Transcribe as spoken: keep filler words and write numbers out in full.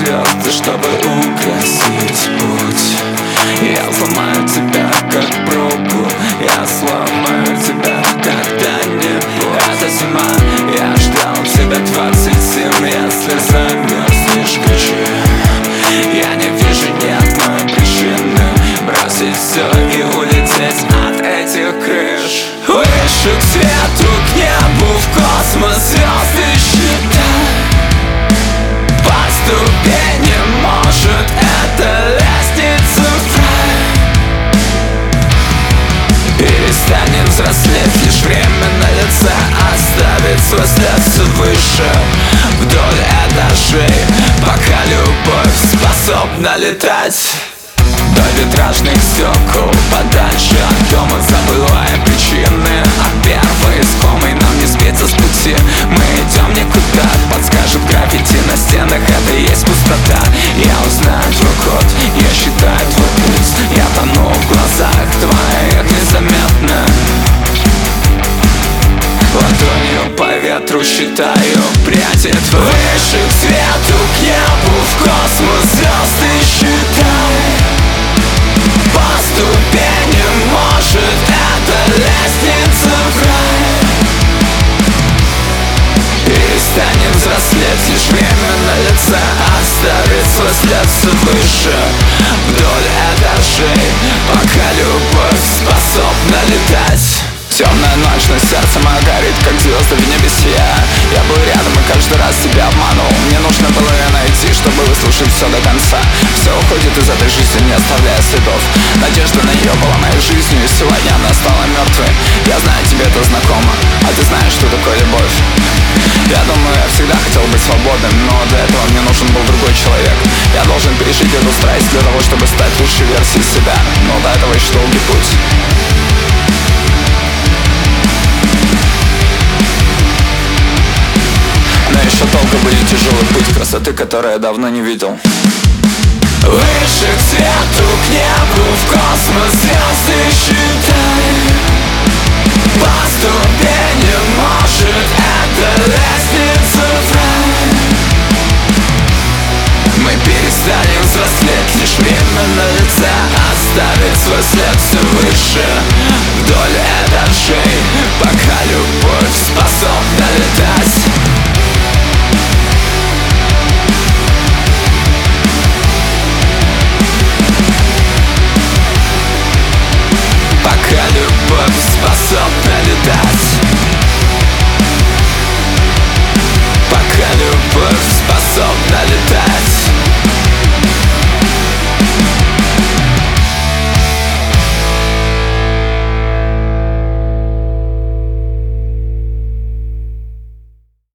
звезды, чтобы украсить путь. Я сломаю тебя, как пробку, я сломаю тебя когда-нибудь. Это зима, я ждал тебя двадцать семь. Если замерзнешь, кричи. Я не вижу ни одной причины бросить все и улететь от этих крыш. Выше к свету, к небу, в космос, звезды считай. По ступеням, может, это лестница в рай. Перестанем взрослеть, лишь время на лице оставит свой след выше. Вдоль этажей, пока любовь способна летать. До витражных стекол, подальше от дома, забывая причины. А первой искомой нам не сбиться с пути. Мы идем никуда, подскажет граффити на стенах. Это и есть пустота. Я узнаю твой код, я считаю твой пульс. Я тону в глазах твоих незаметно. Ладонью по ветру считаю пряди твои. Выше к свету, к небу, в космос, звезды считай. По ступеням, может, это лестница в рай. Перестанем взрослеть, лишь время на лице оставит свой след выше. Вдоль этажей, пока любовь способна летать. Темная ночь, но сердце мое горит, как звезды в небесе. Я был рядом и каждый раз тебя обманул. Мне нужно было ее найти, чтобы выслушать все до конца. Все уходит из этой жизни, не оставляя следов. Надежда на нее была моей жизнью, и сегодня она стала мертвой. Я знаю, тебе это знакомо, а ты знаешь, что такое любовь. Я думаю, я всегда хотел быть свободным, но для этого мне нужен был другой человек. Я должен пережить эту страсть для того, чтобы стать лучшей версией себя. Но до этого еще долгий путь. Но еще долго будет тяжелый путь красоты, которую я давно не видел. Выше к свету, к небу, в космос, звезды считай. По ступеням, может, это лестница в рай. Мы перестанем взрослеть, лишь время на лице оставит свой след все выше. Вдоль этажей, пока любовь способна летать.